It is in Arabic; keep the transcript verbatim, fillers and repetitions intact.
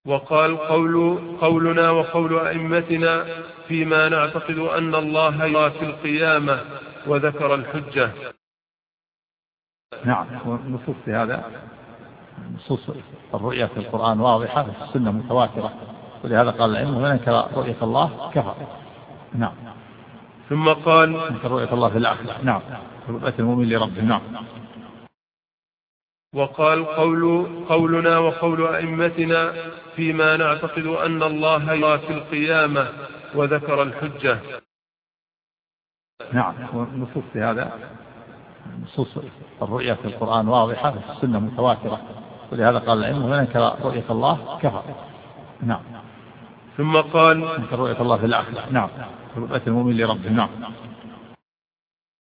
وقال قول قولنا وقول أئمتنا فيما نعتقد أن الله يرى في القيامة وذكر الحجة. نعم، ونصوص في هذا نصوص الرؤية في القرآن واضحة، في السنة متواترة، ولهذا قال العلم من أنكر رؤية الله كفر. نعم. ثم قال أنكر رؤية الله في الآخرة. نعم، رؤية المؤمن لربه. نعم. وقال قول قولنا وقول أئمتنا فيما نعتقد أن الله يرى في القيامة وذكر الحجة. نعم، ونصوص في هذا نصوص الرؤية في القرآن واضحة، في السنة متواترة، ولهذا قال العلم من أنكر رؤية الله كفر. نعم. ثم قال أنكر رؤية الله في الآخرة. نعم، رؤية المؤمن لربه. نعم.